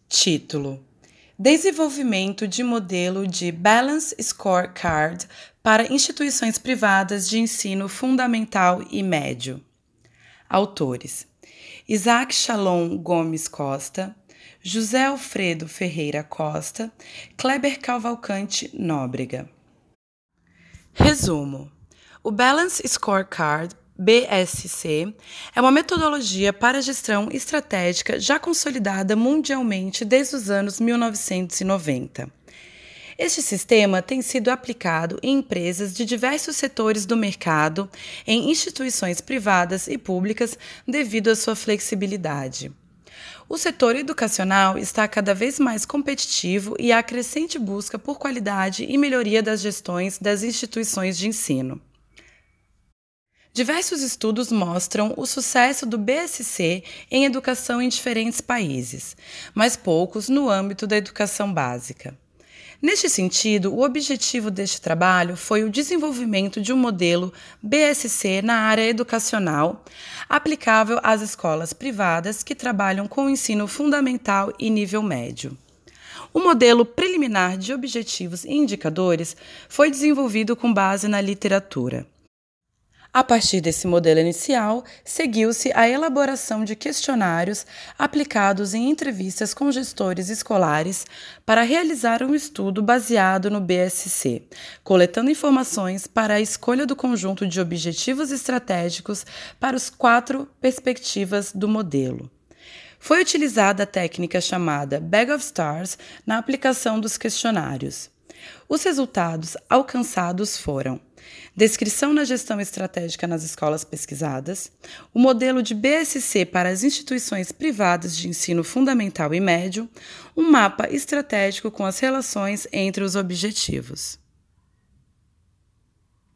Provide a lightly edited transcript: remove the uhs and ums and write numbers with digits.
Título: Desenvolvimento de modelo de Balanced Scorecard para instituições privadas de ensino fundamental e médio. Autores: Isaac Shalom Gomes Costa, José Alfredo Ferreira Costa, Kleber Cavalcante Nóbrega. Resumo: o Balanced Scorecard BSC é uma metodologia para gestão estratégica já consolidada mundialmente desde os anos 1990. Este sistema tem sido aplicado em empresas de diversos setores do mercado, em instituições privadas e públicas, devido à sua flexibilidade. O setor educacional está cada vez mais competitivo e há crescente busca por qualidade e melhoria das gestões das instituições de ensino. Diversos estudos mostram o sucesso do BSC em educação em diferentes países, mas poucos no âmbito da educação básica. Neste sentido, o objetivo deste trabalho foi o desenvolvimento de um modelo BSC na área educacional, aplicável às escolas privadas que trabalham com o ensino fundamental e nível médio. O modelo preliminar de objetivos e indicadores foi desenvolvido com base na literatura. A partir desse modelo inicial, seguiu-se a elaboração de questionários aplicados em entrevistas com gestores escolares para realizar um estudo baseado no BSC, coletando informações para a escolha do conjunto de objetivos estratégicos para as 4 perspectivas do modelo. Foi utilizada a técnica chamada Bag of Stars na aplicação dos questionários. Os resultados alcançados foram: descrição na gestão estratégica nas escolas pesquisadas, o modelo de BSC para as instituições privadas de ensino fundamental e médio, um mapa estratégico com as relações entre os objetivos.